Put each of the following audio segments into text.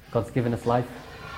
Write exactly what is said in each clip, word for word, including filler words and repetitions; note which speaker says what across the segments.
Speaker 1: God's given us life.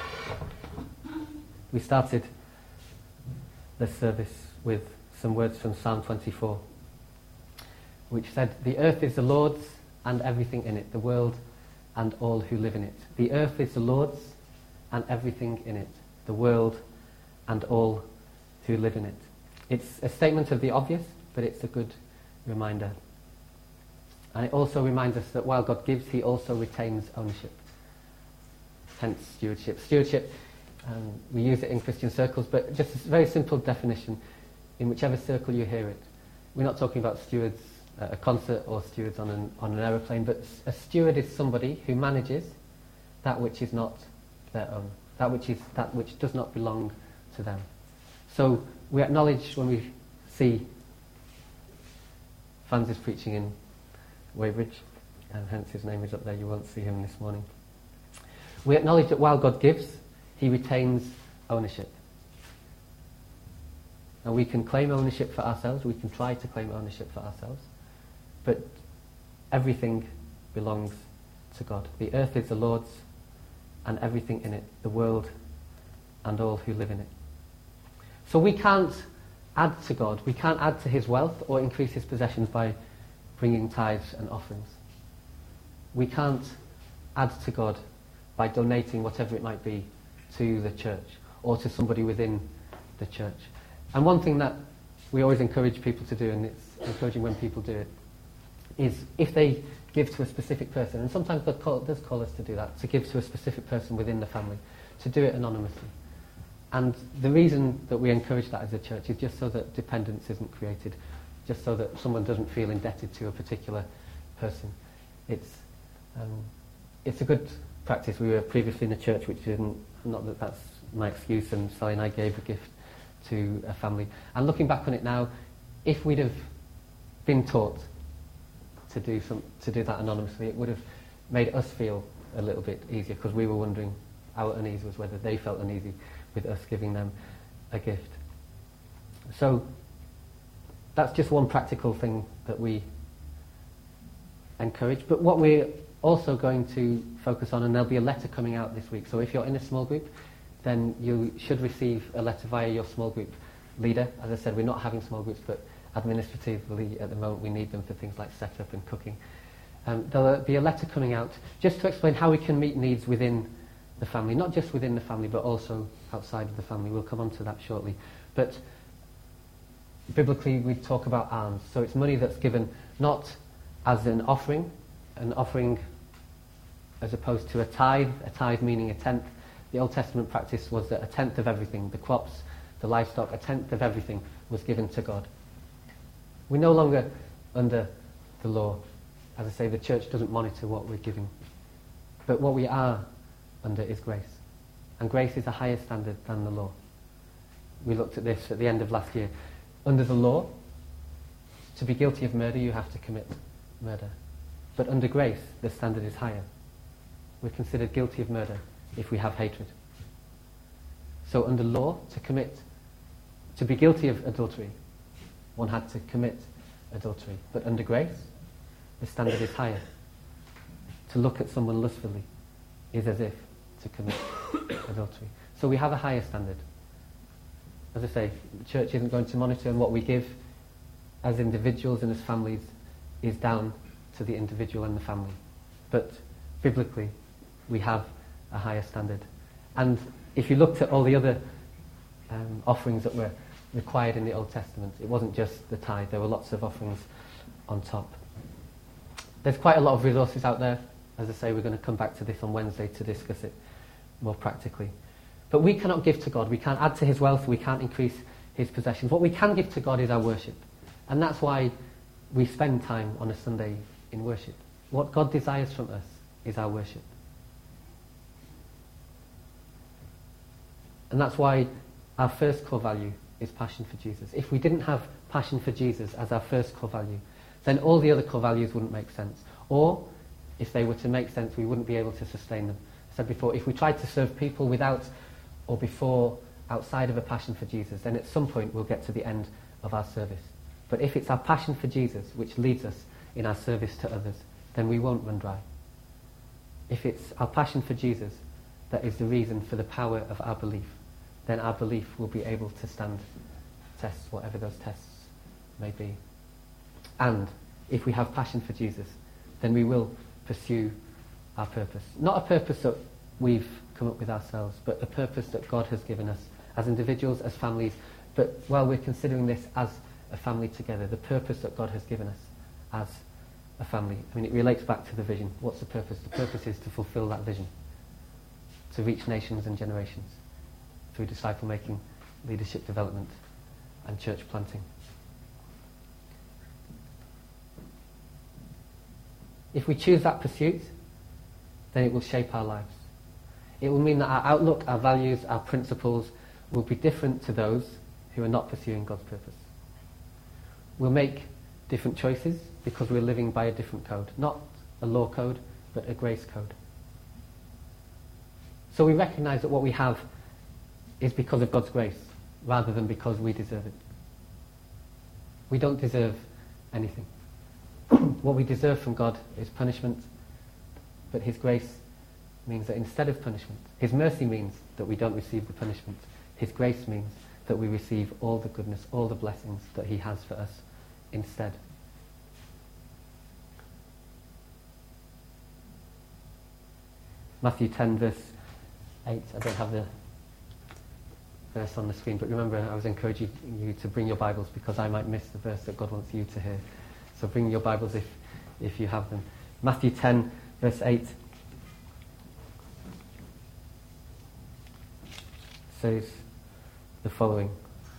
Speaker 1: We started this service with some words from Psalm twenty-four, which said, "The earth is the Lord's and everything in it, the world and all who live in it." The earth is the Lord's and everything in it, the world and all who live in it. It's a statement of the obvious, but it's a good reminder. And it also reminds us that while God gives, he also retains ownership. Hence stewardship. Stewardship, um, we use it in Christian circles, but just a very simple definition in whichever circle you hear it. We're not talking about stewards at a concert or stewards on an, on an aeroplane, but a steward is somebody who manages that which is not their own, that which is that which does not belong to them. So we acknowledge when we see Francis preaching in Weybridge, and hence his name is up there, you won't see him this morning. We acknowledge that while God gives, he retains ownership. And we can claim ownership for ourselves, we can try to claim ownership for ourselves, but everything belongs to God. The earth is the Lord's and everything in it, the world and all who live in it. So we can't add to God, we can't add to his wealth or increase his possessions by bringing tithes and offerings. We can't add to God by donating whatever it might be to the church or to somebody within the church. And one thing that we always encourage people to do, and it's encouraging when people do it, is if they give to a specific person, and sometimes God call, does call us to do that, to give to a specific person within the family, to do it anonymously. And the reason that we encourage that as a church is just so that dependence isn't created, just so that someone doesn't feel indebted to a particular person. It's um, it's a good practice. We were previously in a church which didn't, not that that's my excuse, and Sally and I gave a gift to a family. And looking back on it now, if we'd have been taught to do some to do that anonymously, it would have made us feel a little bit easier, because we were wondering, our unease was whether they felt uneasy with us giving them a gift. So that's just one practical thing that we encourage. But what we're also going to focus on, and there'll be a letter coming out this week, so if you're in a small group, then you should receive a letter via your small group leader. As I said, we're not having small groups, but administratively at the moment we need them for things like setup and cooking. Um, there'll be a letter coming out just to explain how we can meet needs within the family, not just within the family, but also outside of the family. We'll come on to that shortly. But biblically we talk about alms, so it's money that's given not as an offering, an offering as opposed to a tithe, a tithe meaning a tenth. The Old Testament practice was that a tenth of everything, the crops, the livestock, a tenth of everything was given to God. We're no longer under the law. As I say, the church doesn't monitor what we're giving. But what we are under is grace. And grace is a higher standard than the law. We looked at this at the end of last year. Under the law, to be guilty of murder, you have to commit murder. But under grace, the standard is higher. We're considered guilty of murder if we have hatred. So under law, to commit, to be guilty of adultery, one had to commit adultery. But under grace, the standard is higher. To look at someone lustfully is as if to commit adultery. So we have a higher standard. As I say, the church isn't going to monitor, and what we give as individuals and as families is down to the individual and the family. But biblically, we have a higher standard. And if you looked at all the other um, offerings that were required in the Old Testament, it wasn't just the tithe, there were lots of offerings on top. There's quite a lot of resources out there. As I say, we're going to come back to this on Wednesday to discuss it more practically. But we cannot give to God. We can't add to his wealth. We can't increase his possessions. What we can give to God is our worship. And that's why we spend time on a Sunday in worship. What God desires from us is our worship. And that's why our first core value is passion for Jesus. If we didn't have passion for Jesus as our first core value, then all the other core values wouldn't make sense. Or, if they were to make sense, we wouldn't be able to sustain them. I said before, if we tried to serve people without or before, outside of a passion for Jesus, then at some point we'll get to the end of our service. But if it's our passion for Jesus which leads us in our service to others, then we won't run dry. If it's our passion for Jesus that is the reason for the power of our belief, then our belief will be able to stand tests, whatever those tests may be. And if we have passion for Jesus, then we will pursue our purpose. Not a purpose that we've come up with ourselves, but a purpose that God has given us as individuals, as families. But while we're considering this as a family together, the purpose that God has given us as a family, I mean, it relates back to the vision. What's the purpose? The purpose is to fulfill that vision, to reach nations and generations through disciple making, leadership development, and church planting. If we choose that pursuit, then it will shape our lives. It will mean that our outlook, our values, our principles will be different to those who are not pursuing God's purpose. We'll make different choices because we're living by a different code. Not a law code, but a grace code. So we recognise that what we have is because of God's grace, rather than because we deserve it. We don't deserve anything. What we deserve from God is punishment, but His grace means that instead of punishment, His mercy means that we don't receive the punishment. His grace means that we receive all the goodness, all the blessings that He has for us instead. Matthew ten verse eight, I don't have the verse on the screen, but remember I was encouraging you to bring your Bibles because I might miss the verse that God wants you to hear. So bring your Bibles if, if you have them. Matthew ten verse eight says the following.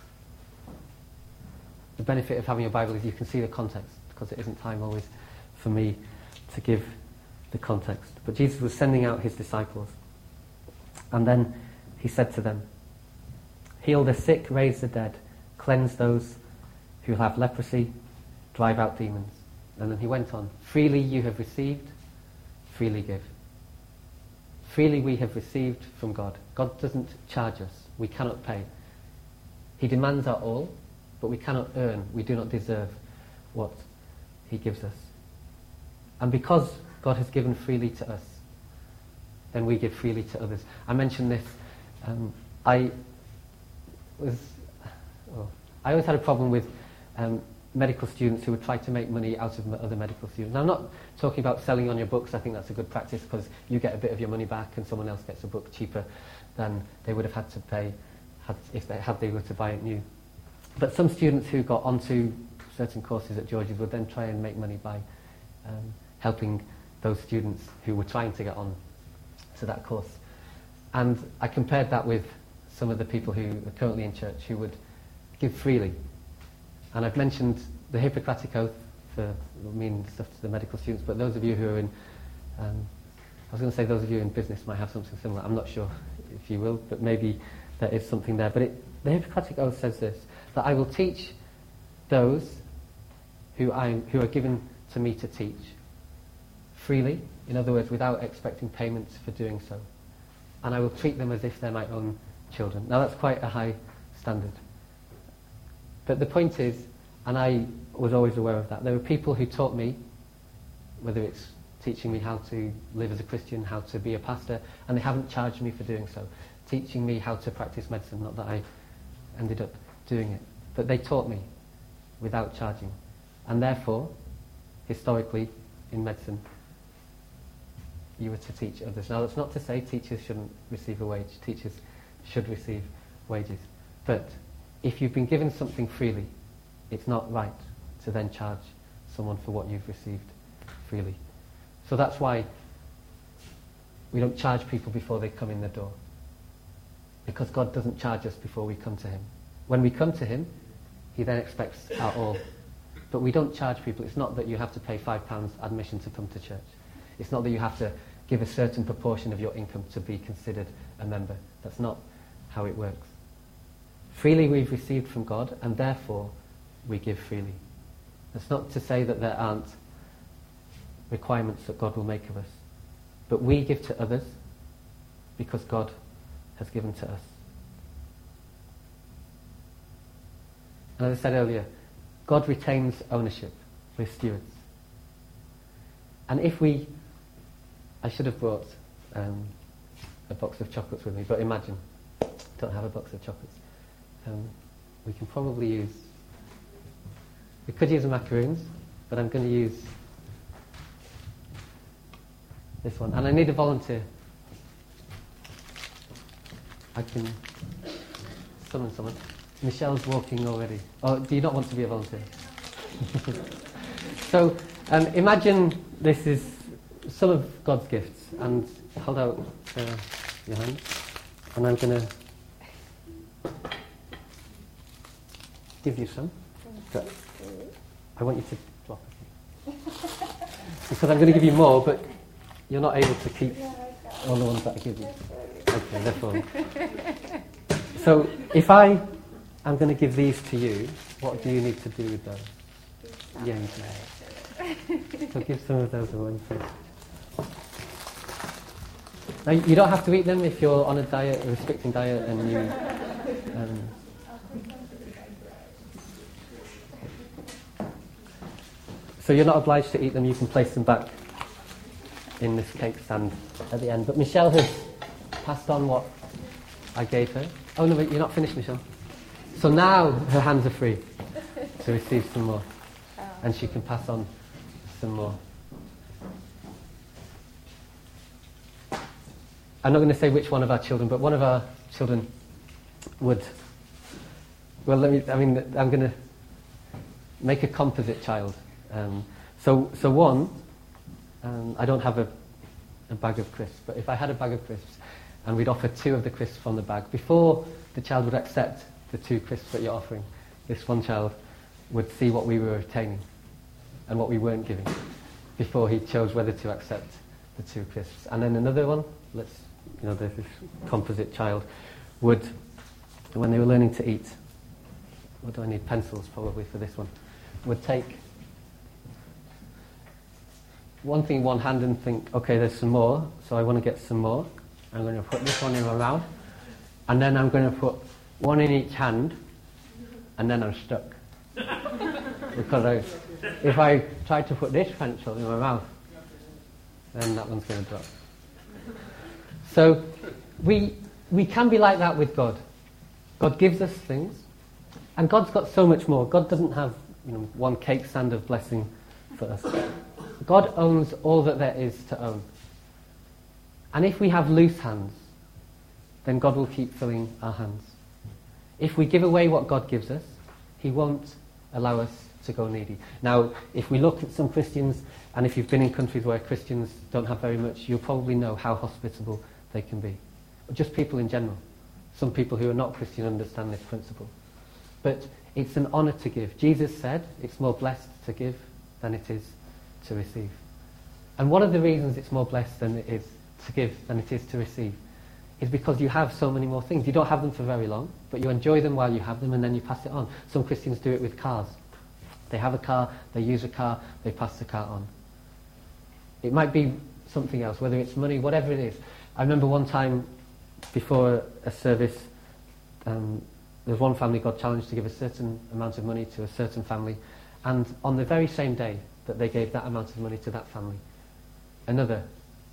Speaker 1: The benefit of having your Bible is you can see the context, because it isn't time always for me to give the context. But Jesus was sending out His disciples, and then He said to them, "Heal the sick, raise the dead, cleanse those who have leprosy, drive out demons." And then He went on, "Freely you have received, freely give." Freely we have received from God. God doesn't charge us. We cannot pay. He demands our all, but we cannot earn, we do not deserve what He gives us. And because God has given freely to us, then we give freely to others. I mentioned this. Um, I was. Oh, I always had a problem with um, medical students who would try to make money out of other medical students. Now, I'm not talking about selling on your books. I think that's a good practice because you get a bit of your money back and someone else gets a book cheaper than they would have had to pay had, if they had they were to buy it new. But some students who got onto certain courses at George's would then try and make money by um, helping those students who were trying to get on to that course. And I compared that with some of the people who are currently in church who would give freely. And I've mentioned the Hippocratic Oath for mean stuff to the medical students, but those of you who are in, um, I was going to say those of you in business might have something similar. I'm not sure if you will, but maybe there is something there. But it, the Hippocratic Oath says this, that I will teach those who, I, who are given to me to teach freely, in other words, without expecting payments for doing so. And I will treat them as if they're my own children. Now that's quite a high standard. But the point is, and I was always aware of that, there were people who taught me, whether it's teaching me how to live as a Christian, how to be a pastor, and they haven't charged me for doing so. Teaching me how to practice medicine, not that I ended up doing it. But they taught me without charging. And therefore, historically, in medicine, you were to teach others. Now that's not to say teachers shouldn't receive a wage. Teachers should receive wages. But if you've been given something freely, it's not right to then charge someone for what you've received freely. So that's why we don't charge people before they come in the door. Because God doesn't charge us before we come to Him. When we come to Him, He then expects our all. But we don't charge people. It's not that you have to pay five pounds admission to come to church. It's not that you have to give a certain proportion of your income to be considered a member. That's not how it works. Freely we've received from God, and therefore we give freely. That's not to say that there aren't requirements that God will make of us. But we give to others because God has given to us. And as I said earlier, God retains ownership. We're stewards. And if we... I should have brought um, a box of chocolates with me, but imagine, don't have a box of chocolates. Um, we can probably use, we could use the macaroons, but I'm going to use this one. And I need a volunteer. I can summon someone. Michelle's walking already. Oh, do you not want to be a volunteer? So, um, imagine this is some of God's gifts, and hold out uh, your hand, and I'm going to give you some. But I want you to drop it. Because I'm going to give you more, but you're not able to keep all the ones that I give you. Okay, they're full. So, if I am going to give these to you, what do you need to do with those? Yeah, you do. So give some of those away first. Now, you don't have to eat them if you're on a diet, a restricting diet, and you... Um, so you're not obliged to eat them, you can place them back in this cake stand at the end. But Michelle has passed on what I gave her. Oh no, but you're not finished, Michelle. So now her hands are free to receive some more. And she can pass on some more. I'm not going to say which one of our children, but one of our children would... Well, let me... I mean, I'm going to make a composite child. Um, so, so one, um, I don't have a, a bag of crisps, but if I had a bag of crisps and we'd offer two of the crisps from the bag, before the child would accept the two crisps that you're offering, this one child would see what we were retaining and what we weren't giving before he chose whether to accept the two crisps. And then another one, let's, you know, this composite child would, when they were learning to eat, what do I need? Pencils probably for this one, would take one thing in one hand and think, okay, there's some more, so I want to get some more. I'm going to put this one in my mouth, and then I'm going to put one in each hand, and then I'm stuck. Because I, if I try to put this pencil in my mouth, then that one's going to drop. So we we can be like that with God. God gives us things, and God's got so much more. God doesn't have, you know, one cake stand of blessing for us. God owns all that there is to own. And if we have loose hands, then God will keep filling our hands. If we give away what God gives us, He won't allow us to go needy. Now, if we look at some Christians, and if you've been in countries where Christians don't have very much, you'll probably know how hospitable they can be. But just people in general. Some people who are not Christian understand this principle. But it's an honour to give. Jesus said it's more blessed to give than it is to receive. And one of the reasons it's more blessed than it is to give than it is to receive is because you have so many more things. You don't have them for very long, but you enjoy them while you have them, and then you pass it on. Some Christians do it with cars. They have a car, they use a car, they pass the car on. It might be something else, whether it's money, whatever it is. I remember one time before a service, um, there was one family God challenged to give a certain amount of money to a certain family, and on the very same day that they gave that amount of money to that family, another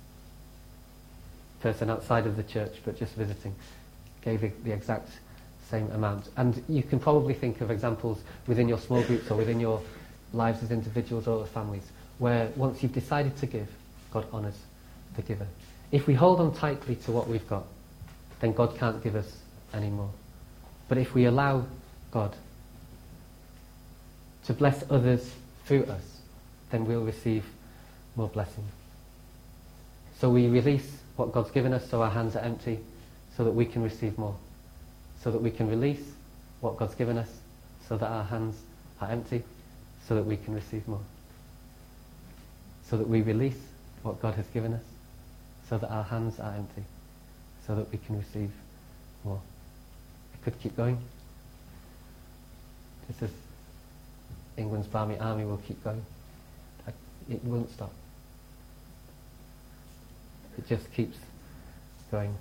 Speaker 1: person outside of the church but just visiting gave the, the exact same amount. And you can probably think of examples within your small groups or within your lives as individuals or as families where once you've decided to give, God honours the giver. If we hold on tightly to what we've got, then God can't give us any more. But if we allow God to bless others through us, then we'll receive more blessing. So we release what God's given us so our hands are empty, so that we can receive more. So that we can release what God's given us so that our hands are empty, so that we can receive more. So that we release what God has given us so that our hands are empty, so that we can receive more. I could keep going. This is England's Barmy Army will keep going. It won't stop. It just keeps going.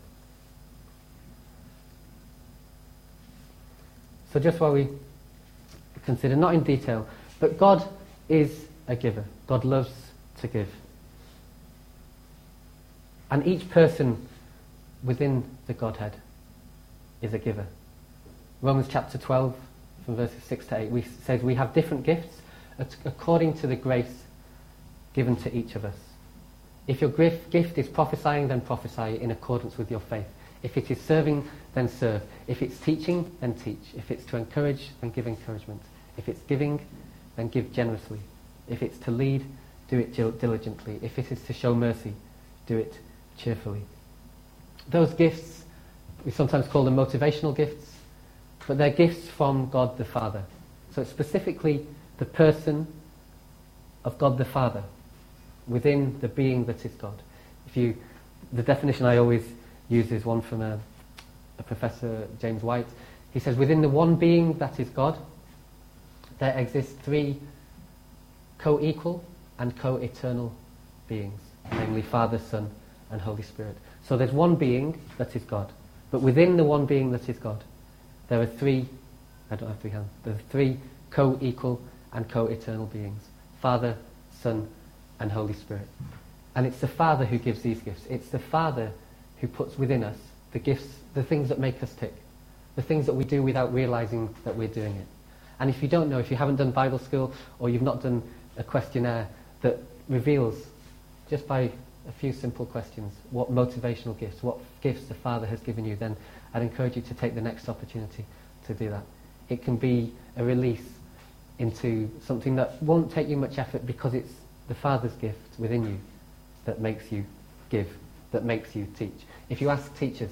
Speaker 1: So just while we consider, not in detail, but God is a giver. God loves to give. And each person within the Godhead is a giver. Romans chapter twelve, from verses six to eight, we, says we have different gifts according to the grace given to each of us. If your gift is prophesying, then prophesy in accordance with your faith. If it is serving, then serve. If it's teaching, then teach. If it's to encourage, then give encouragement. If it's giving, then give generously. If it's to lead, do it diligently. If it is to show mercy, do it cheerfully. Those gifts, we sometimes call them motivational gifts, but they're gifts from God the Father. So it's specifically the person of God the Father within the being that is God. If you, the definition I always use is one from a, a professor, James White. He says, within the one being that is God, there exist three co-equal and co-eternal beings, namely Father, Son, and Holy Spirit. So there's one being that is God, but within the one being that is God, there are three, I don't have three hands, there are three co-equal and co-eternal beings, Father, Son, and Holy Spirit. And it's the Father who gives these gifts. It's the Father who puts within us the gifts, the things that make us tick, the things that we do without realizing that we're doing it. And if you don't know, if you haven't done Bible school or you've not done a questionnaire that reveals, just by a few simple questions, what motivational gifts, what gifts the Father has given you, then I'd encourage you to take the next opportunity to do that. It can be a release into something that won't take you much effort because it's the Father's gift within you that makes you give, that makes you teach. If you ask teachers,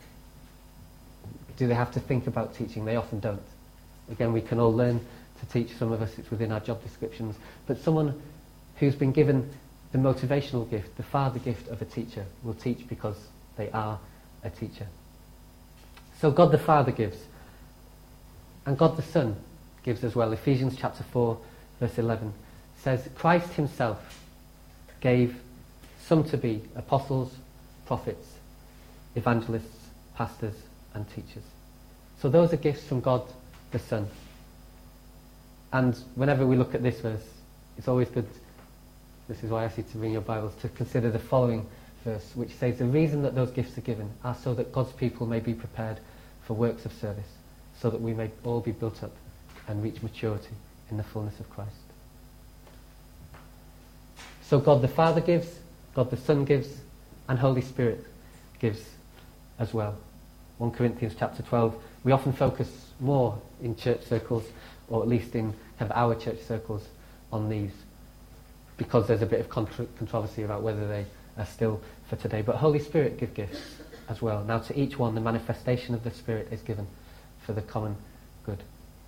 Speaker 1: do they have to think about teaching? They often don't. Again, we can all learn to teach. Some of us, it's within our job descriptions. But someone who's been given the motivational gift, the Father gift of a teacher, will teach because they are a teacher. So God the Father gives. And God the Son gives as well. Ephesians chapter four, verse eleven says, Christ himself gave some to be apostles, prophets, evangelists, pastors, and teachers. So those are gifts from God the Son. And whenever we look at this verse, it's always good, this is why I ask you to bring your Bibles, to consider the following verse, which says, the reason that those gifts are given are so that God's people may be prepared for works of service, so that we may all be built up and reach maturity in the fullness of Christ. So God the Father gives, God the Son gives, and Holy Spirit gives as well. First Corinthians chapter twelve, we often focus more in church circles, or at least in kind of our church circles, on these, because there's a bit of contro- controversy about whether they are still for today. But Holy Spirit give gifts as well. Now to each one the manifestation of the Spirit is given for the common good.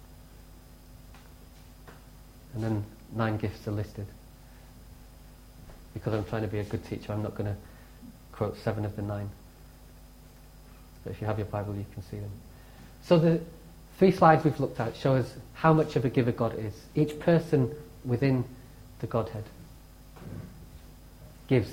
Speaker 1: And then nine gifts are listed. Because I'm trying to be a good teacher, I'm not going to quote seven of the nine. But if you have your Bible, you can see them. So the three slides we've looked at show us how much of a giver God is. Each person within the Godhead gives.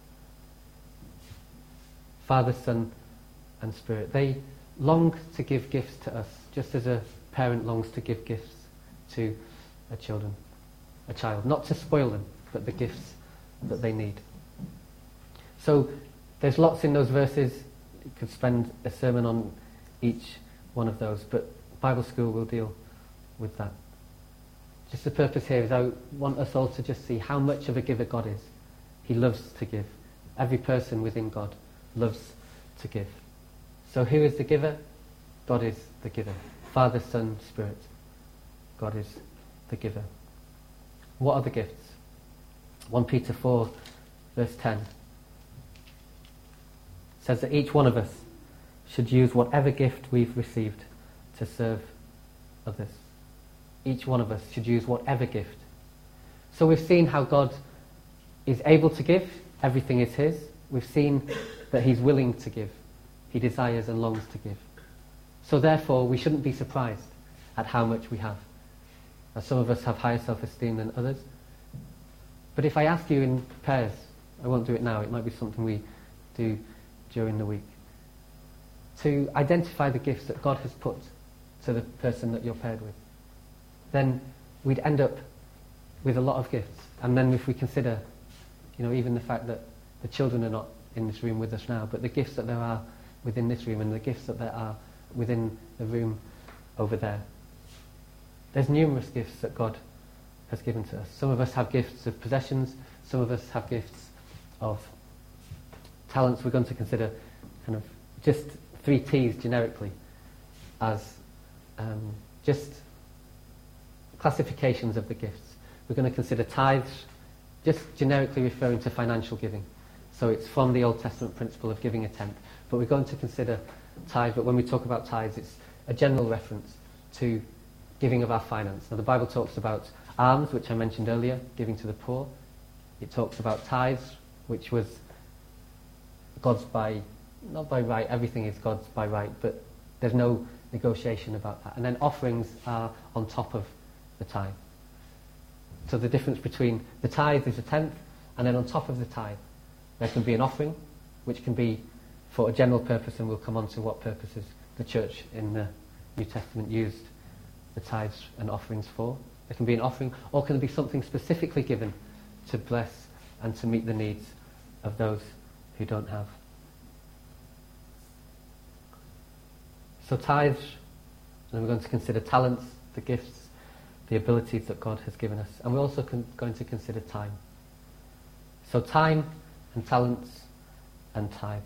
Speaker 1: Father, Son, and Spirit. They long to give gifts to us, just as a parent longs to give gifts to a children, a child. Not to spoil them, but the gifts that they need. So there's lots in those verses. You could spend a sermon on each one of those, but Bible school will deal with that. Just the purpose here is I want us all to just see how much of a giver God is. He loves to give. Every person within God loves to give. So who is the giver? God is the giver. Father, Son, Spirit. God is the giver. What are the gifts? First Peter four, verse ten says that each one of us should use whatever gift we've received to serve others. Each one of us should use whatever gift. So we've seen how God is able to give. Everything is his. We've seen that he's willing to give. He desires and longs to give. So therefore, we shouldn't be surprised at how much we have. Now, some of us have higher self-esteem than others. But if I ask you in pairs, I won't do it now, it might be something we do during the week, to identify the gifts that God has put to the person that you're paired with, then we'd end up with a lot of gifts. And then if we consider, you know, even the fact that the children are not in this room with us now, but the gifts that there are within this room and the gifts that there are within the room over there. There's numerous gifts that God has given to us. Some of us have gifts of possessions, some of us have gifts of talents. We're going to consider kind of just three T's generically as um, just classifications of the gifts. We're going to consider tithes, just generically referring to financial giving. So it's from the Old Testament principle of giving a tenth. But we're going to consider tithe, but when we talk about tithes, it's a general reference to giving of our finance. Now the Bible talks about alms, which I mentioned earlier, giving to the poor. It talks about tithes, which was God's by, not by right, everything is God's by right, but there's no negotiation about that. And then offerings are on top of the tithe. So the difference between the tithe is a tenth, and then on top of the tithe, there can be an offering, which can be for a general purpose, and we'll come on to what purposes the church in the New Testament used the tithes and offerings for. There can be an offering, or can there be something specifically given to bless and to meet the needs of those who don't have. So tithes, and we're going to consider talents, the gifts, the abilities that God has given us. And we're also con- going to consider time. So time and talents and tithes.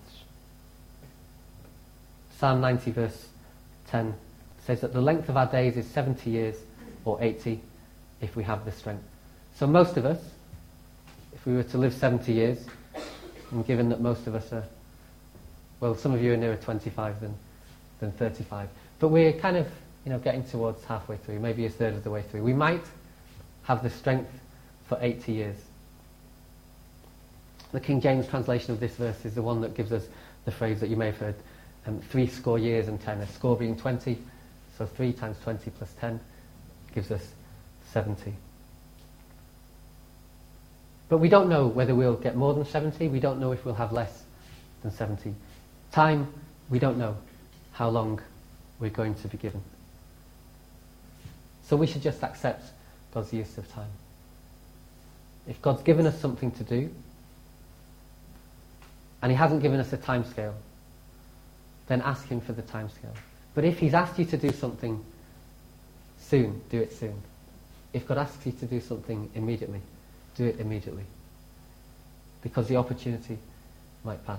Speaker 1: Psalm ninety verse ten says that the length of our days is seventy years or eighty if we have the strength. So most of us, if we were to live seventy years, and given that most of us are, well, some of you are nearer twenty-five than, than thirty-five, but we're kind of, you know, getting towards halfway through, maybe a third of the way through. We might have the strength for eighty years. The King James translation of this verse is the one that gives us the phrase that you may have heard, um, three score years and ten, a score being twenty, so three times twenty plus ten gives us seventy. But we don't know whether we'll get more than seventy, we don't know if we'll have less than seventy. Time, we don't know how long we're going to be given. So we should just accept God's use of time. If God's given us something to do, and He hasn't given us a time scale, then ask Him for the time scale. But if He's asked you to do something soon, do it soon. If God asks you to do something immediately, do it immediately. Because the opportunity might pass.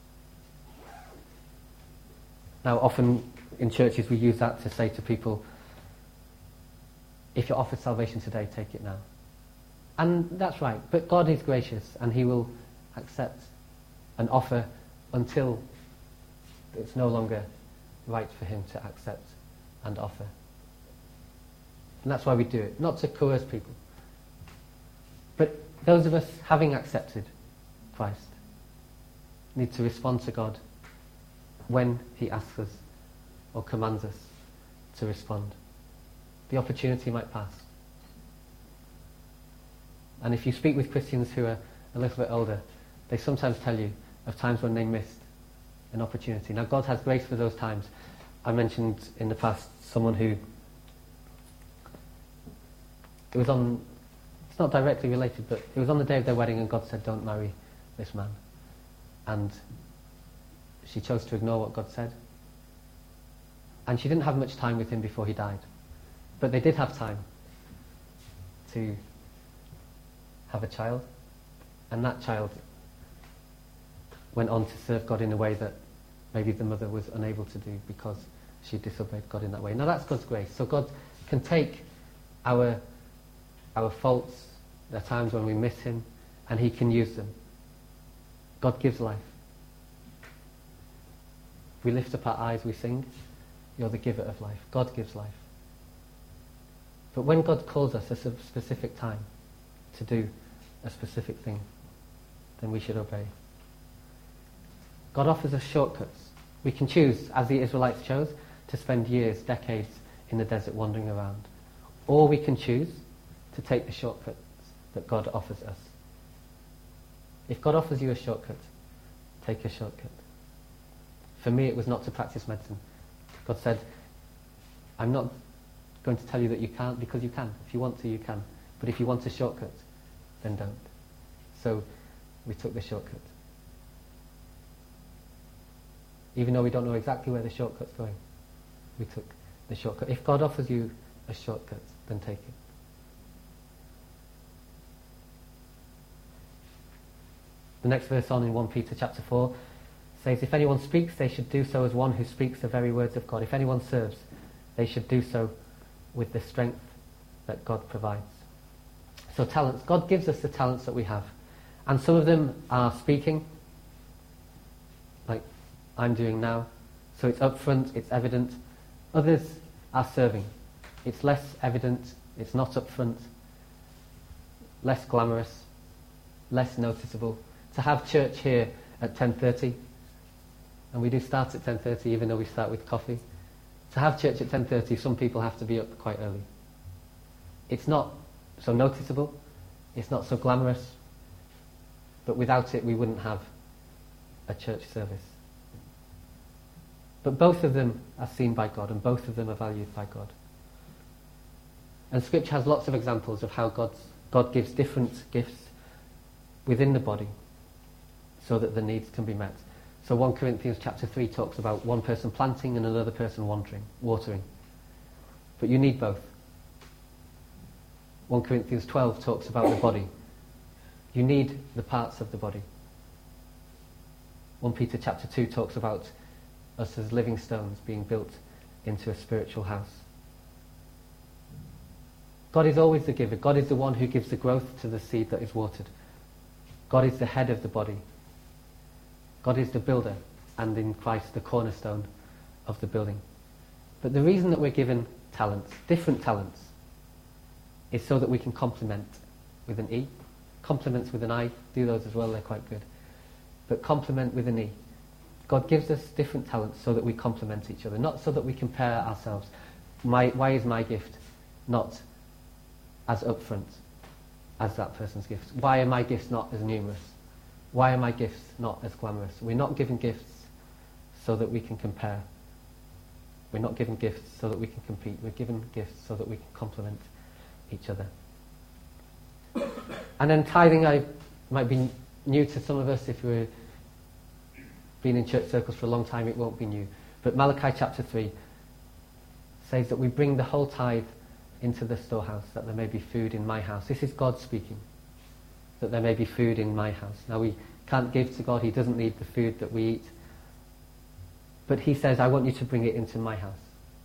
Speaker 1: Now, often in churches we use that to say to people, if you're offered salvation today, take it now. And that's right, but God is gracious and He will accept an offer until it's no longer right for Him to accept and offer. And that's why we do it, not to coerce people. But those of us having accepted Christ need to respond to God when He asks us or commands us to respond. The opportunity might pass. And if you speak with Christians who are a little bit older, they sometimes tell you of times when they missed an opportunity. Now, God has grace for those times. I mentioned in the past someone who, it was on, it's not directly related, but it was on the day of their wedding and God said, don't marry this man. And she chose to ignore what God said. And she didn't have much time with him before he died. But they did have time to have a child. And that child went on to serve God in a way that maybe the mother was unable to do because she disobeyed God in that way. Now that's God's grace. So God can take our our faults, there are times when we miss Him, and He can use them. God gives life. If we lift up our eyes, we sing, you're the giver of life. God gives life. But when God calls us at a specific time to do a specific thing, then we should obey. God offers us shortcuts. We can choose, as the Israelites chose, to spend years, decades in the desert wandering around. Or we can choose to take the shortcuts that God offers us. If God offers you a shortcut, take a shortcut. For me, it was not to practice medicine. God said, I'm not going to tell you that you can't, because you can. If you want to, you can. But if you want a shortcut, then don't. So we took the shortcut. Even though we don't know exactly where the shortcut's going, we took the shortcut. If God offers you a shortcut, then take it. The next verse on in First Peter chapter four says, if anyone speaks, they should do so as one who speaks the very words of God. If anyone serves, they should do so with the strength that God provides. So talents. God gives us the talents that we have. And some of them are speaking, like I'm doing now. So it's upfront, it's evident. Others are serving. It's less evident, it's not upfront, less glamorous, less noticeable. To have church here at ten thirty, and we do start at ten thirty even though we start with coffee. To have church at ten thirty, some people have to be up quite early. It's not so noticeable, it's not so glamorous, but without it we wouldn't have a church service. But both of them are seen by God, and both of them are valued by God. And Scripture has lots of examples of how God's, God gives different gifts within the body so that the needs can be met. So First Corinthians chapter three talks about one person planting and another person watering, watering. But you need both. First Corinthians twelve talks about the body. You need the parts of the body. First Peter chapter two talks about us as living stones being built into a spiritual house. God is always the giver. God is the one who gives the growth to the seed that is watered. God is the head of the body. God is the builder, and in Christ the cornerstone of the building. But the reason that we're given talents, different talents, is so that we can complement with an E. Complements with an I, do those as well, they're quite good. But complement with an E. God gives us different talents so that we complement each other, not so that we compare ourselves. My, why is my gift not as upfront as that person's gifts? Why are my gifts not as numerous? Why are my gifts not as glamorous? We're not given gifts so that we can compare. We're not given gifts so that we can compete. We're given gifts so that we can complement each other. And then tithing, I might be new to some of us. If we've been in church circles for a long time, it won't be new. But Malachi chapter three says that we bring the whole tithe into the storehouse, that there may be food in my house. This is God speaking, that there may be food in my house. Now we can't give to God, he doesn't need the food that we eat. But he says, I want you to bring it into my house.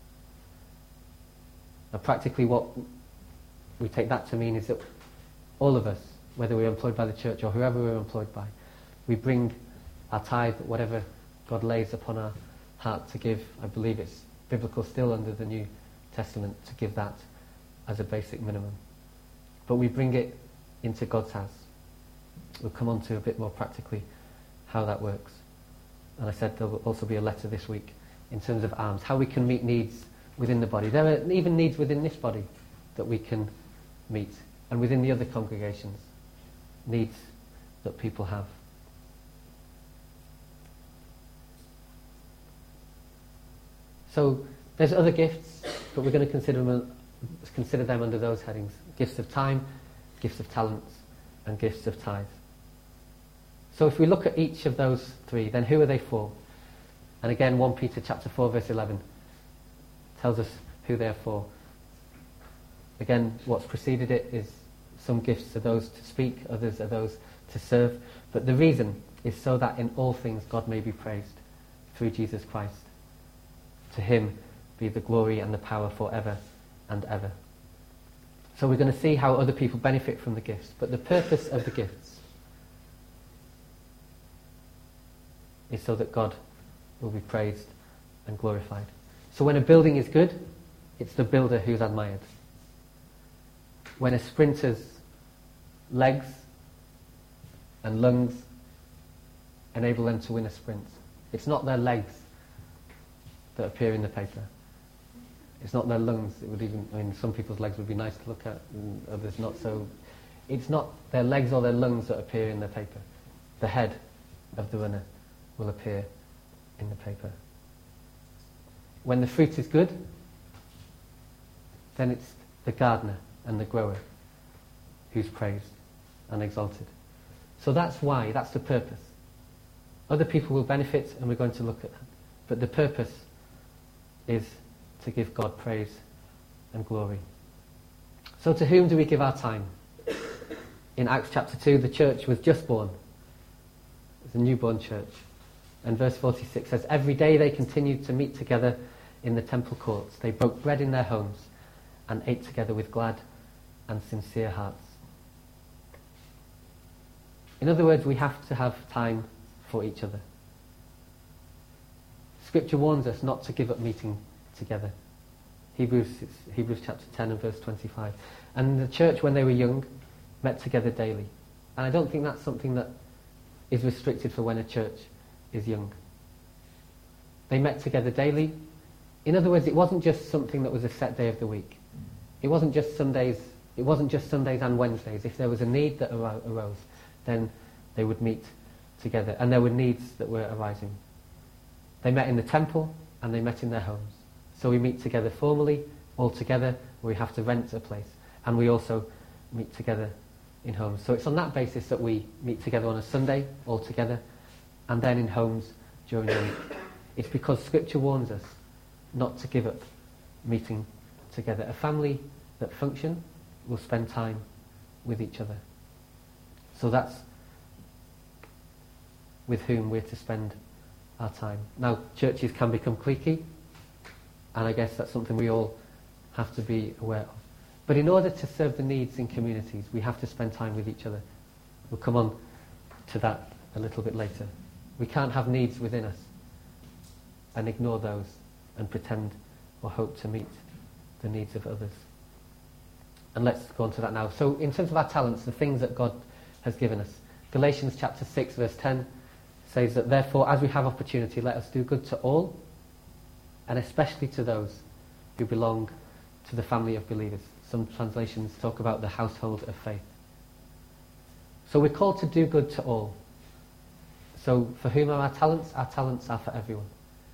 Speaker 1: Now practically what we take that to mean is that all of us, whether we're employed by the church or whoever we're employed by, we bring our tithe, whatever God lays upon our heart to give. I believe it's biblical still under the New Testament to give that as a basic minimum. But we bring it into God's house. We'll come on to a bit more practically how that works. And I said there will also be a letter this week in terms of alms, how we can meet needs within the body. There are even needs within this body that we can meet, and within the other congregations, needs that people have. So there's other gifts, but we're going to consider them, consider them under those headings. Gifts of time, gifts of talents, and gifts of tithe. So if we look at each of those three, then who are they for? And again, First Peter chapter four verse eleven tells us who they're for. Again, what's preceded it is some gifts are those to speak, others are those to serve. But the reason is so that in all things God may be praised through Jesus Christ. To him be the glory and the power forever and ever. So we're going to see how other people benefit from the gifts. But the purpose of the gifts is so that God will be praised and glorified. So when a building is good, it's the builder who's admired. When a sprinter's legs and lungs enable them to win a sprint, it's not their legs that appear in the paper. It's not their lungs. It would even, I mean, some people's legs would be nice to look at, and others not so. It's not their legs or their lungs that appear in the paper. The head of the runner will appear in the paper. When the fruit is good, then it's the gardener and the grower who's praised and exalted. So that's why, that's the purpose. Other people will benefit, and we're going to look at that. But the purpose is to give God praise and glory. So to whom do we give our time? In Acts chapter two, the church was just born. It was a newborn church. And verse forty-six says, every day they continued to meet together in the temple courts. They broke bread in their homes and ate together with glad and sincere hearts. In other words, we have to have time for each other. Scripture warns us not to give up meeting together. Hebrews, Hebrews chapter ten and verse twenty-five. And the church, when they were young, met together daily. And I don't think that's something that is restricted for when a church is young. They met together daily. In other words, it wasn't just something that was a set day of the week. It wasn't just Sundays. It wasn't just Sundays and Wednesdays. If there was a need that arose, then they would meet together. And there were needs that were arising. They met in the temple and they met in their homes. So we meet together formally, all together, where we have to rent a place. And we also meet together in homes. So it's on that basis that we meet together on a Sunday, all together, and then in homes during the week. It's because Scripture warns us not to give up meeting together. A family that function will spend time with each other. So that's with whom we're to spend our time. Now, churches can become cliquey, and I guess that's something we all have to be aware of. But in order to serve the needs in communities, we have to spend time with each other. We'll come on to that a little bit later. We can't have needs within us and ignore those and pretend or hope to meet the needs of others. And let's go on to that now. So in terms of our talents, the things that God has given us, Galatians chapter six verse ten says that therefore as we have opportunity, let us do good to all, and especially to those who belong to the family of believers. Some translations talk about the household of faith. So we're called to do good to all. So for whom are our talents? Our talents are for everyone.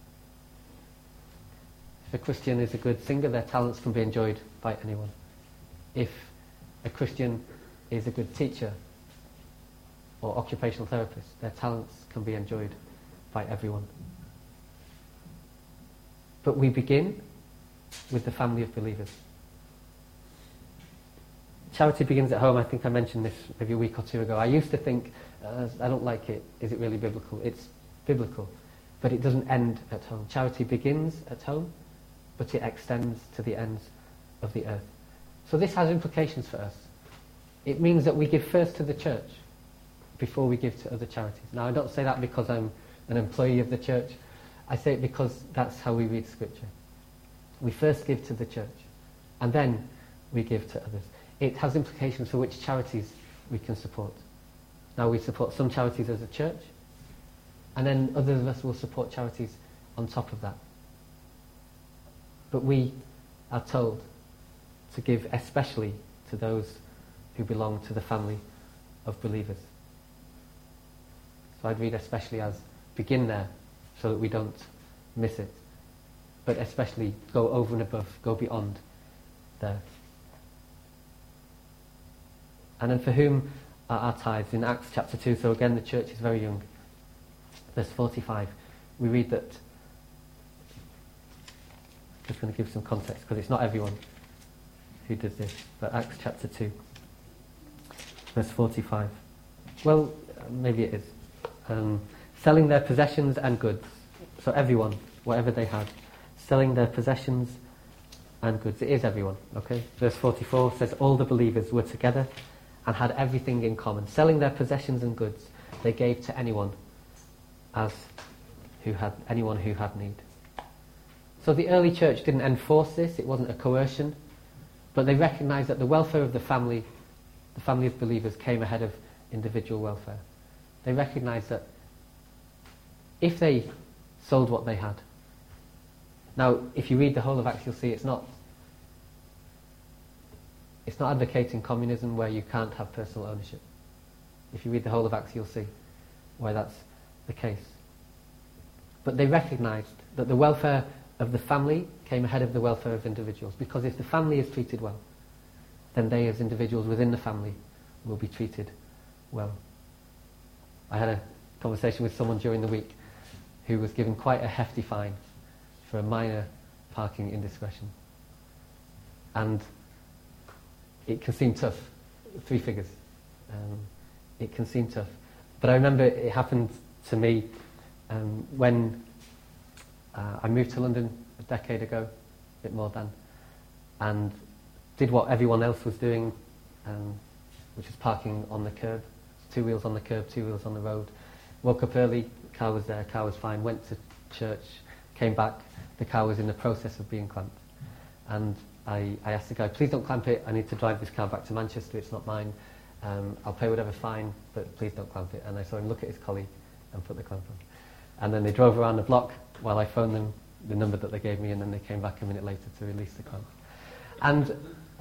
Speaker 1: If a Christian is a good singer, their talents can be enjoyed by anyone. If a Christian is a good teacher or occupational therapist, their talents can be enjoyed by everyone. But we begin with the family of believers. Charity begins at home. I think I mentioned this maybe a week or two ago. I used to think, uh, I don't like it, is it really biblical? It's biblical, but it doesn't end at home. Charity begins at home, but it extends to the ends of the earth. So this has implications for us. It means that we give first to the church before we give to other charities. Now, I don't say that because I'm an employee of the church. I say it because that's how we read Scripture. We first give to the church, and then we give to others. It has implications for which charities we can support. Now, we support some charities as a church, and then others of us will support charities on top of that. But we are told to give especially to those who belong to the family of believers. So I'd read especially as begin there so that we don't miss it. But especially go over and above, go beyond there. And then for whom are our tithes? In Acts chapter two, so again the church is very young. Verse forty-five, we read that, just going to give some context because it's not everyone who does this, but Acts chapter two, verse forty-five. Well, maybe it is. Um, selling their possessions and goods. So everyone, whatever they had, selling their possessions and goods. It is everyone, okay? Verse forty-four says all the believers were together and had everything in common. Selling their possessions and goods, they gave to anyone as who had anyone who had need. So the early church didn't enforce this, it wasn't a coercion, but they recognized that the welfare of the family, the family of believers, came ahead of individual welfare. They recognized that if they sold what they had. Now, if you read the whole of Acts, you'll see it's not it's not advocating communism where you can't have personal ownership. If you read the whole of Acts, you'll see why that's the case. But they recognized that the welfare of the family came ahead of the welfare of individuals, because if the family is treated well, then they as individuals within the family will be treated well. I had a conversation with someone during the week who was given quite a hefty fine for a minor parking indiscretion. And it can seem tough, three figures. Um, it can seem tough. But I remember it happened to me um, when uh, I moved to London a decade ago, a bit more than, and did what everyone else was doing, um, which is parking on the curb, two wheels on the curb, two wheels on the road. Woke up early, car was there, car was fine, went to church, came back, the car was in the process of being clamped. And I, I asked the guy, please don't clamp it, I need to drive this car back to Manchester, it's not mine. Um, I'll pay whatever fine, but please don't clamp it. And I saw him look at his colleague and put the clamp on. And then they drove around the block while I phoned them the number that they gave me, and then they came back a minute later to release the clamp. And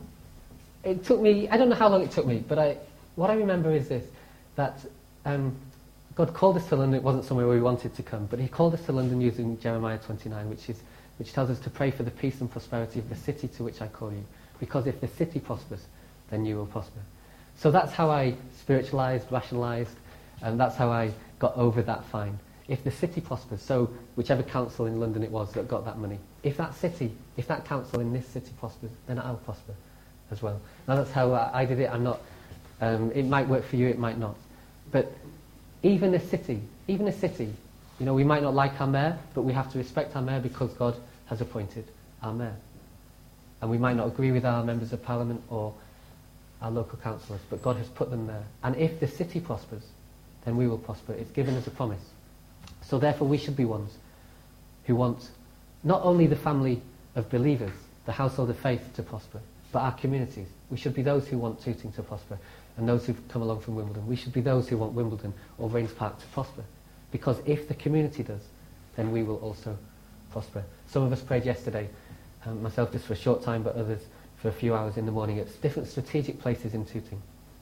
Speaker 1: it took me, I don't know how long it took me, but I, what I remember is this, that um, God called us to London. It wasn't somewhere we wanted to come, but he called us to London using Jeremiah twenty-nine, which is which tells us to pray for the peace and prosperity of the city to which I call you. Because if the city prospers, then you will prosper. So that's how I spiritualized, rationalized, and that's how I got over that fine. If the city prospers, so whichever council in London it was that got that money, if that city, if that council in this city prospers, then I'll prosper as well. Now that's how I, I did it. I'm not, um, it might work for you, it might not. But even a city, even a city, you know, we might not like our mayor, but we have to respect our mayor because God has appointed our mayor. And we might not agree with our members of parliament or our local councillors, but God has put them there. And if the city prospers, then we will prosper. It's given us a promise. So therefore we should be ones who want not only the family of believers, the household of faith to prosper, but our communities. We should be those who want Tooting to prosper, and those who've come along from Wimbledon. We should be those who want Wimbledon or Rains Park to prosper. Because if the community does, then we will also prosper. Some of us prayed yesterday, um, myself just for a short time, but others for a few hours in the morning at different strategic places in Tooting.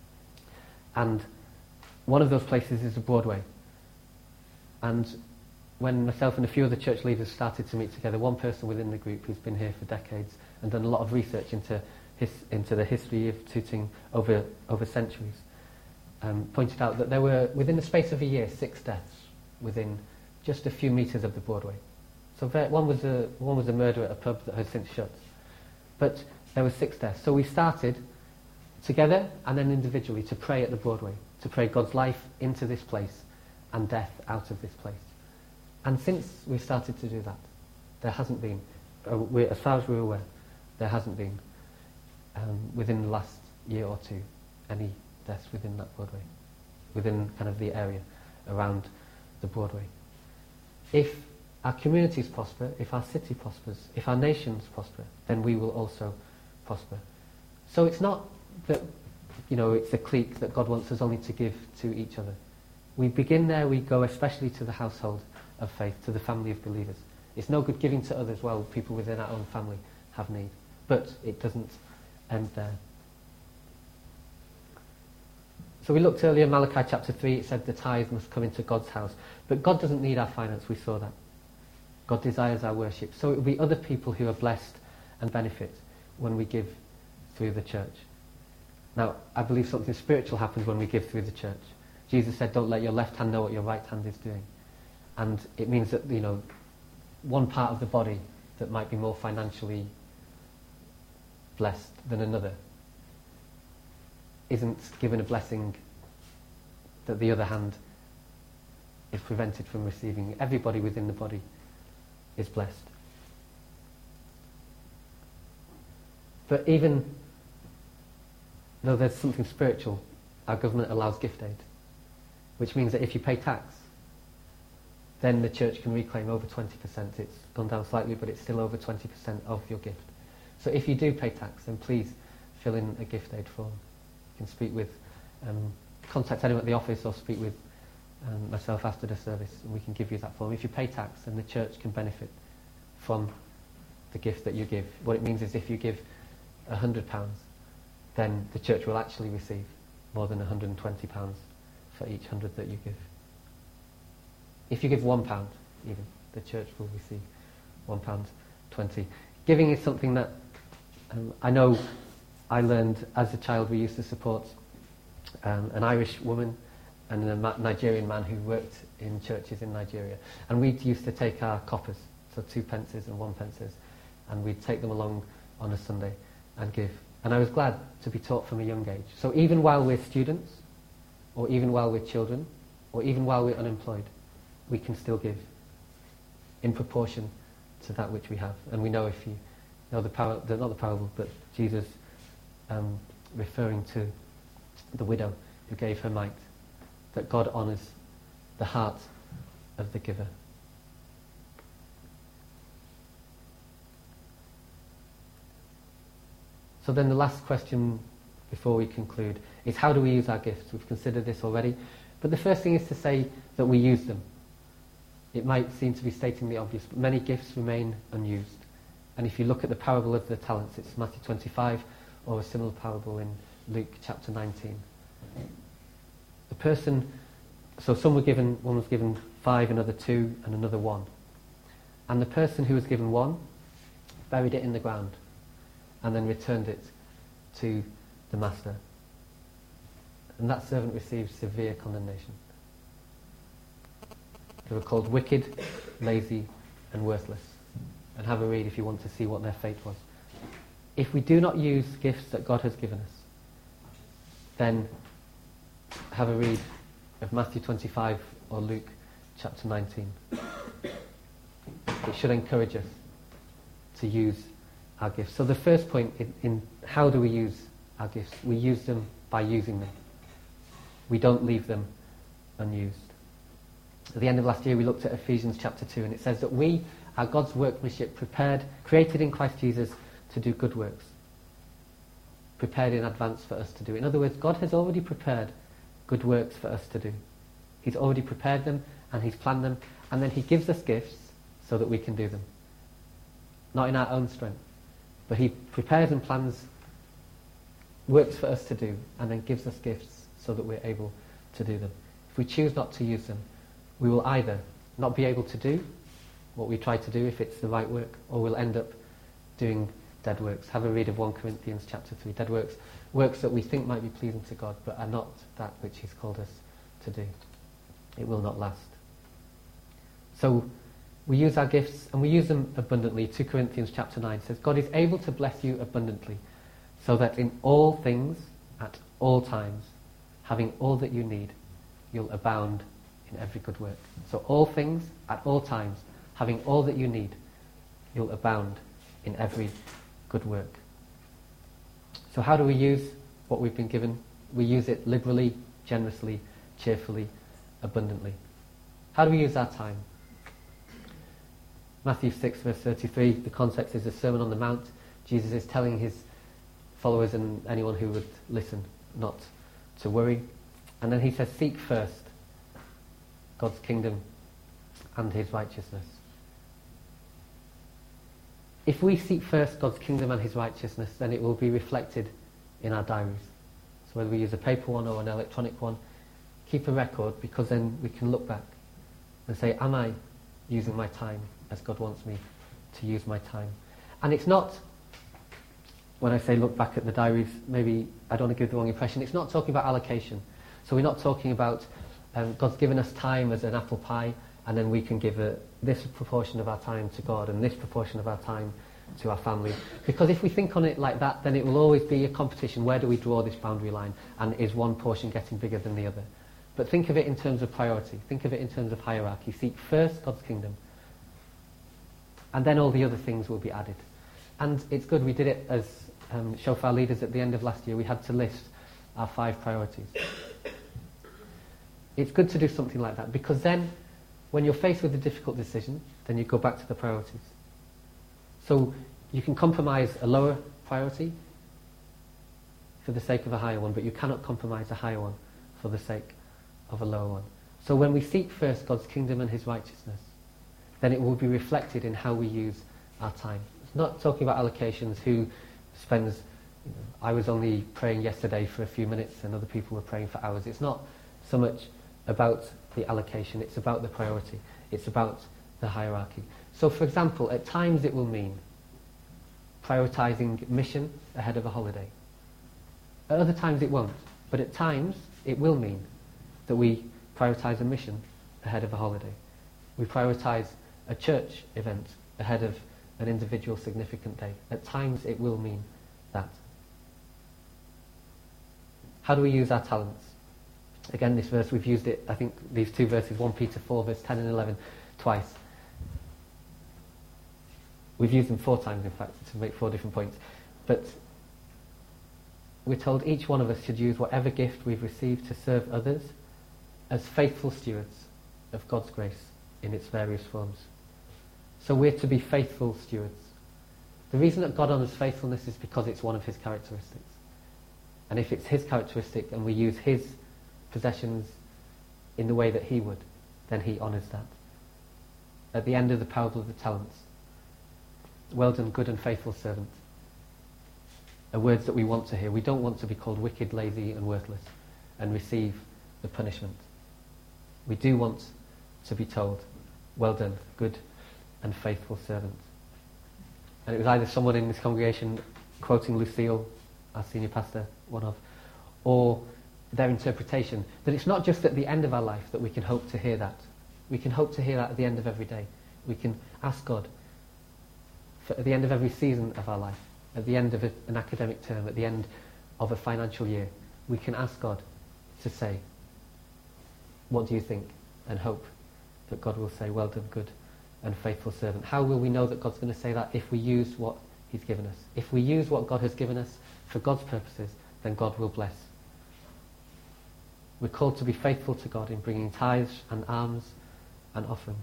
Speaker 1: And one of those places is the Broadway. And when myself and a few other church leaders started to meet together, one person within the group who's been here for decades and done a lot of research into his, into the history of Tooting over, over centuries, um, pointed out that there were, within the space of a year, six deaths within just a few metres of the Broadway. So there, one was a one was a murder at a pub that has since shut. But there were six deaths. So we started together and then individually to pray at the Broadway, to pray God's life into this place and death out of this place. And since we started to do that, there hasn't been, uh, we're, as far as we're aware, there hasn't been, um, within the last year or two, any deaths within that Broadway, within kind of the area around the Broadway. If our communities prosper, if our city prospers, if our nations prosper, then we will also prosper. So it's not that, you know, it's a clique that God wants us only to give to each other. We begin there, we go especially to the household of faith, to the family of believers. It's no good giving to others while people within our own family have need. But it doesn't end there. So we looked earlier, Malachi chapter three, it said the tithe must come into God's house. But God doesn't need our finance, we saw that. God desires our worship. So it will be other people who are blessed and benefit when we give through the church. Now, I believe something spiritual happens when we give through the church. Jesus said, don't let your left hand know what your right hand is doing. And it means that, you know, one part of the body that might be more financially blessed than another isn't given a blessing that the other hand is prevented from receiving. Everybody within the body is blessed. But even though there's something spiritual, our government allows gift aid, which means that if you pay tax, then the church can reclaim over twenty percent. It's gone down slightly, but it's still over twenty percent of your gift. So if you do pay tax, then please fill in a gift aid form. You can speak with, um, contact anyone at the office or speak with um, myself after the service, and we can give you that form. If you pay tax, then the church can benefit from the gift that you give. What it means is if you give one hundred pounds, then the church will actually receive more than one hundred and twenty pounds for each hundred that you give. If you give one pound, even, the church will receive one pound twenty. Giving is something that um, I know I learned as a child. We used to support um, an Irish woman and a Ma- Nigerian man who worked in churches in Nigeria. And we used to take our coppers, so two pences and one pences, and we'd take them along on a Sunday and give. And I was glad to be taught from a young age. So even while we're students, or even while we're children, or even while we're unemployed, we can still give in proportion to that which we have. And we know, if you know the par- the, not the parable, but Jesus um, referring to the widow who gave her mite, that God honours the heart of the giver. So then the last question before we conclude is, how do we use our gifts? We've considered this already, but the first thing is to say that we use them. It might seem to be stating the obvious, but many gifts remain unused. And if you look at the parable of the talents, it's Matthew twenty-five, or a similar parable in Luke chapter nineteen. The person, so some were given, one was given five, another two, and another one. And the person who was given one buried it in the ground and then returned it to the master. And that servant received severe condemnation. They were called wicked, lazy, and worthless. And have a read if you want to see what their fate was. If we do not use gifts that God has given us, then have a read of Matthew twenty-five or Luke chapter nineteen. It should encourage us to use our gifts. So the first point in, in how do we use our gifts? We use them by using them. We don't leave them unused. At the end of last year we looked at Ephesians chapter two, and it says that we are God's workmanship, prepared, created in Christ Jesus to do good works. Prepared in advance for us to do. In other words, God has already prepared good works for us to do. He's already prepared them and He's planned them, and then He gives us gifts so that we can do them. Not in our own strength, but He prepares and plans works for us to do, and then gives us gifts so that we're able to do them. If we choose not to use them, we will either not be able to do what we try to do if it's the right work, or we'll end up doing dead works. Have a read of First Corinthians chapter three. Dead works, works that we think might be pleasing to God, but are not that which He's called us to do. It will not last. So we use our gifts, and we use them abundantly. Second Corinthians chapter nine says, God is able to bless you abundantly, so that in all things, at all times, having all that you need, you'll abound in every good work. So all things, at all times, having all that you need, you'll abound in every good work. So how do we use what we've been given? We use it liberally, generously, cheerfully, abundantly. How do we use our time? Matthew six verse thirty-three, the context is the Sermon on the Mount. Jesus is telling His followers and anyone who would listen not to worry. And then He says, seek first God's kingdom and His righteousness. If we seek first God's kingdom and His righteousness, then it will be reflected in our diaries. So whether we use a paper one or an electronic one, keep a record, because then we can look back and say, am I using my time as God wants me to use my time? And it's not, when I say look back at the diaries, maybe I don't want to give the wrong impression, it's not talking about allocation. So we're not talking about um, God's given us time as an apple pie, and then we can give a, this proportion of our time to God and this proportion of our time to our family. Because if we think on it like that, then it will always be a competition. Where do we draw this boundary line? And is one portion getting bigger than the other? But think of it in terms of priority. Think of it in terms of hierarchy. Seek first God's kingdom, and then all the other things will be added. And it's good, we did it as um, Shofar leaders at the end of last year. We had to list our five priorities. It's good to do something like that, because then when you're faced with a difficult decision, then you go back to the priorities. So you can compromise a lower priority for the sake of a higher one, but you cannot compromise a higher one for the sake of a lower one. So when we seek first God's kingdom and His righteousness, then it will be reflected in how we use our time. It's not talking about allocations, who spends, you know, I was only praying yesterday for a few minutes and other people were praying for hours. It's not so much about the allocation, it's about the priority. It's about the hierarchy. So for example, at times it will mean prioritising mission ahead of a holiday. At other times it won't. But at times it will mean that we prioritise a mission ahead of a holiday. We prioritise a church event ahead of an individual significant day. At times it will mean that. How do we use our talents? Again, this verse, we've used it, I think these two verses, First Peter four, verse ten and eleven, twice. We've used them four times, in fact, to make four different points. But we're told each one of us should use whatever gift we've received to serve others as faithful stewards of God's grace in its various forms. So we're to be faithful stewards. The reason that God honours faithfulness is because it's one of his characteristics. And if it's his characteristic and we use his possessions in the way that he would, then he honours that. At the end of the parable of the talents, well done, good and faithful servant, are words that we want to hear. We don't want to be called wicked, lazy and worthless and receive the punishment. We do want to be told, well done, good and faithful servant. And it was either someone in this congregation quoting Lucille, our senior pastor, one of, or their interpretation, that it's not just at the end of our life that we can hope to hear that. We can hope to hear that at the end of every day. We can ask God for, at the end of every season of our life, at the end of a, an academic term, at the end of a financial year, we can ask God to say, what do you think? And hope that God will say, well done, good and faithful servant. How will we know that God's going to say that? If we use what he's given us. If we use what God has given us for God's purposes, then God will bless. We're called to be faithful to God in bringing tithes and alms and offerings.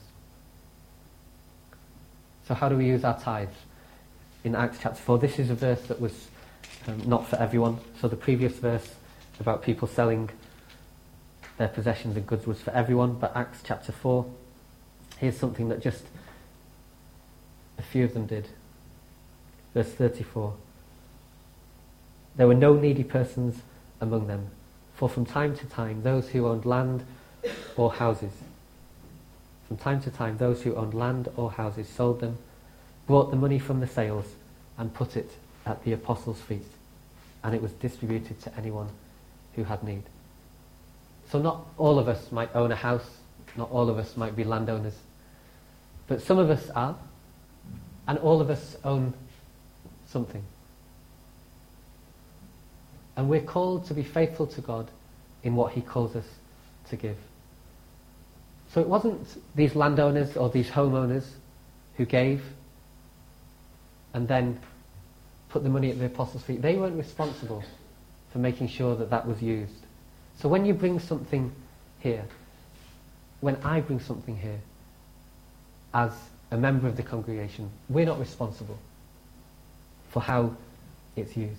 Speaker 1: So how do we use our tithes? In Acts chapter four, this is a verse that was um, not for everyone. So the previous verse about people selling their possessions and goods was for everyone, but Acts chapter four, here's something that just a few of them did. Verse thirty-four. There were no needy persons among them, for from time to time those who owned land or houses, from time to time those who owned land or houses sold them, brought the money from the sales and put it at the apostles' feet, and it was distributed to anyone who had need. So not all of us might own a house, not all of us might be landowners, but some of us are, and all of us own something. And we're called to be faithful to God in what he calls us to give. So it wasn't these landowners or these homeowners who gave and then put the money at the apostles' feet. They weren't responsible for making sure that that was used. So when you bring something here, when I bring something here as a member of the congregation, we're not responsible for how it's used.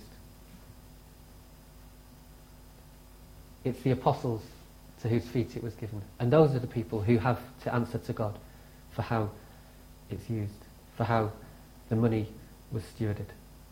Speaker 1: It's the apostles to whose feet it was given. And those are the people who have to answer to God for how it's used, for how the money was stewarded.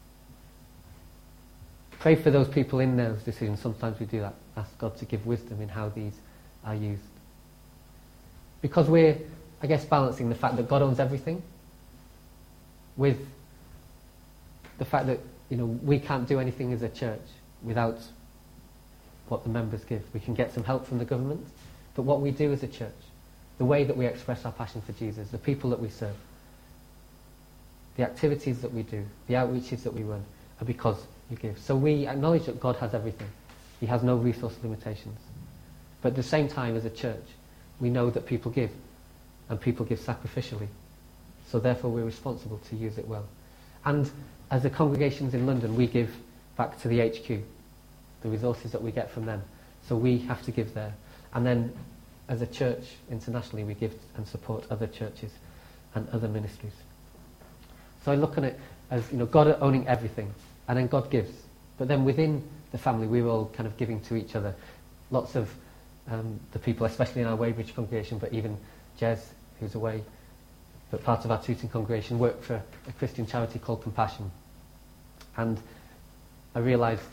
Speaker 1: Pray for those people in those decisions. Sometimes we do that. Ask God to give wisdom in how these are used. Because we're, I guess, balancing the fact that God owns everything with the fact that, you know, we can't do anything as a church without what the members give. We can get some help from the government, but what we do as a church, the way that we express our passion for Jesus, the people that we serve, the activities that we do, the outreaches that we run, are because you give. So we acknowledge that God has everything. He has no resource limitations. But at the same time, as a church, we know that people give, and people give sacrificially. So therefore we're responsible to use it well. And as the congregations in London, we give back to the H Q, the resources that we get from them. So we have to give there. And then as a church internationally, we give and support other churches and other ministries. So I look at it as, you know, God owning everything, and then God gives. But then within the family, we're all kind of giving to each other. Lots of um, the people, especially in our Weybridge congregation, but even Jez, who's away, but part of our Tooting congregation, work for a Christian charity called Compassion. And I realised,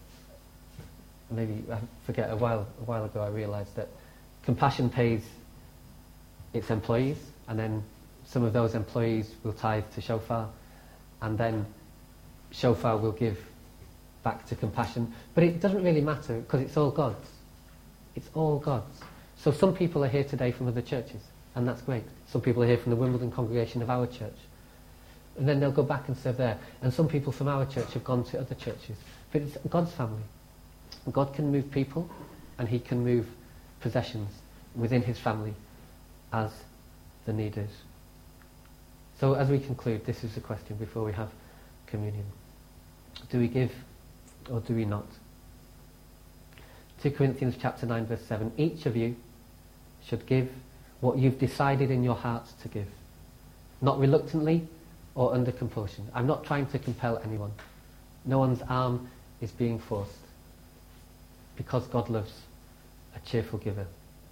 Speaker 1: maybe I forget, a while a while ago I realised that Compassion pays its employees, and then some of those employees will tithe to Shofar, and then Shofar will give back to Compassion. But it doesn't really matter, because it's all God's. It's all God's. So some people are here today from other churches, and that's great. Some people are here from the Wimbledon congregation of our church. And then they'll go back and serve there. And some people from our church have gone to other churches. But it's God's family. God can move people, and he can move possessions within his family as the need is. So as we conclude, this is the question before we have communion. Do we give or do we not? Second Corinthians chapter nine verse seven, each of you should give what you've decided in your hearts to give. Not reluctantly or under compulsion. I'm not trying to compel anyone. No one's arm is being forced. Because God loves a cheerful giver.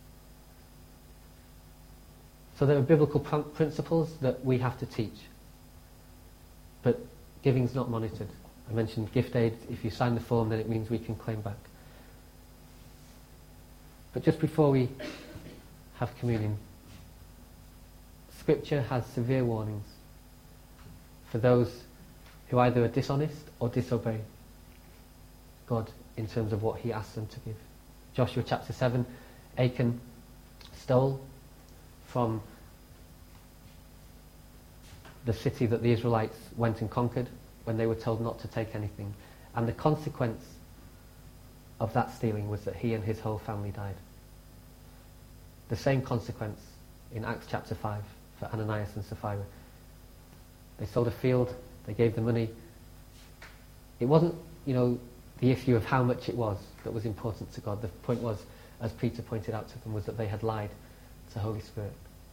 Speaker 1: So there are biblical pr- principles that we have to teach. But giving's not monitored. I mentioned gift aid. If you sign the form, then it means we can claim back. But just before we have communion, Scripture has severe warnings for those who either are dishonest or disobey God in terms of what he asks them to give. Joshua chapter seven, Achan stole from the city that the Israelites went and conquered when they were told not to take anything. And the consequence of that stealing was that he and his whole family died. The same consequence in Acts chapter five for Ananias and Sapphira. They sold a field, they gave the money. It wasn't, you know, the issue of how much it was that was important to God. The point was, as Peter pointed out to them, was that they had lied to the Holy Spirit.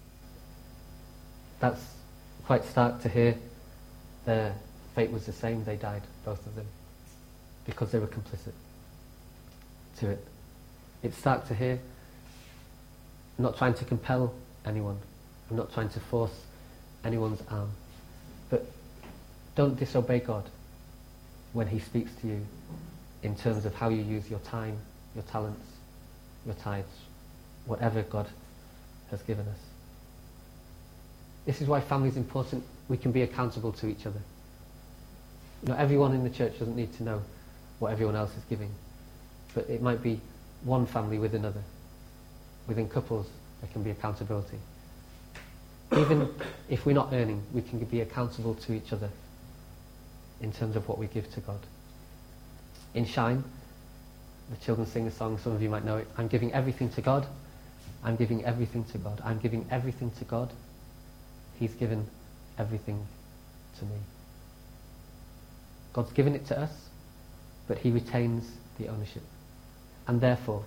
Speaker 1: That's quite stark to hear. Their fate was the same. They died, both of them, because they were complicit to it. It's stark to hear. I'm not trying to compel anyone. I'm not trying to force anyone's arm. But don't disobey God when he speaks to you in terms of how you use your time, your talents, your tithes, whatever God has given us. This is why family is important. We can be accountable to each other. You know, everyone in the church doesn't need to know what everyone else is giving. But it might be one family with another. Within couples, there can be accountability. Even if we're not earning, we can be accountable to each other in terms of what we give to God. In Shine, the children sing a song, some of you might know it. I'm giving everything to God. I'm giving everything to God. I'm giving everything to God. He's given everything to me. God's given it to us, but he retains the ownership. And therefore,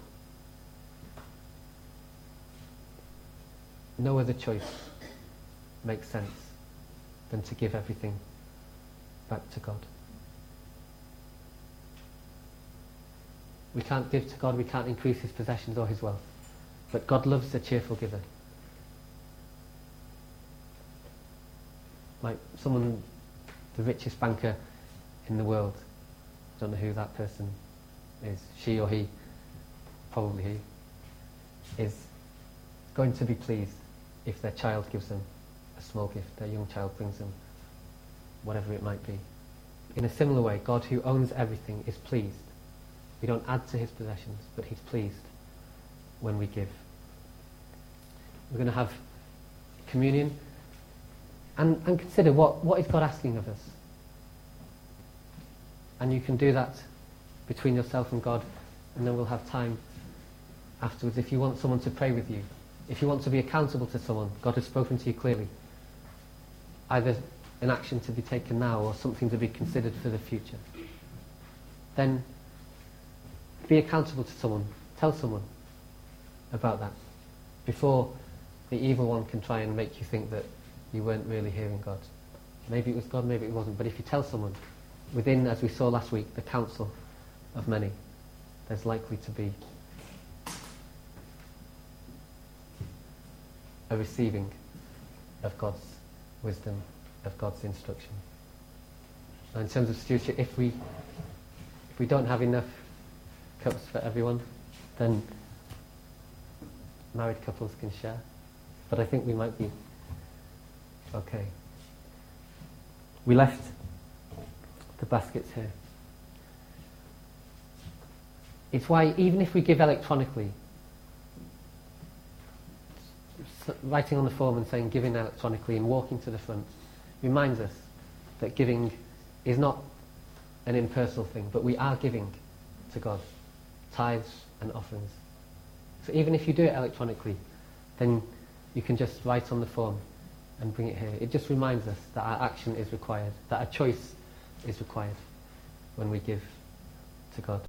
Speaker 1: no other choice makes sense than to give everything back to God. We can't give to God, we can't increase his possessions or his wealth. But God loves a cheerful giver. Like someone, the richest banker in the world, I don't know who that person is, she or he, probably he, is going to be pleased if their child gives them a small gift, their young child brings them whatever it might be. In a similar way, God who owns everything is pleased. We don't add to his possessions, but he's pleased when we give. We're going to have communion and, and consider what, what is God asking of us. And you can do that between yourself and God, and then we'll have time afterwards if you want someone to pray with you. If you want to be accountable to someone, God has spoken to you clearly. Either an action to be taken now or something to be considered for the future. Then be accountable to someone. Tell someone about that before the evil one can try and make you think that you weren't really hearing God. Maybe it was God, maybe it wasn't. But if you tell someone, within, as we saw last week, the counsel of many, there's likely to be a receiving of God's wisdom, of God's instruction. Now in terms of stewardship, if we if we don't have enough cups for everyone, then married couples can share. But I think we might be okay. We left the baskets here. It's why even if we give electronically, s- writing on the form and saying giving electronically and walking to the front reminds us that giving is not an impersonal thing, but we are giving to God tithes and offerings. So even if you do it electronically, then you can just write on the form and bring it here. It just reminds us that our action is required, that a choice is required when we give to God.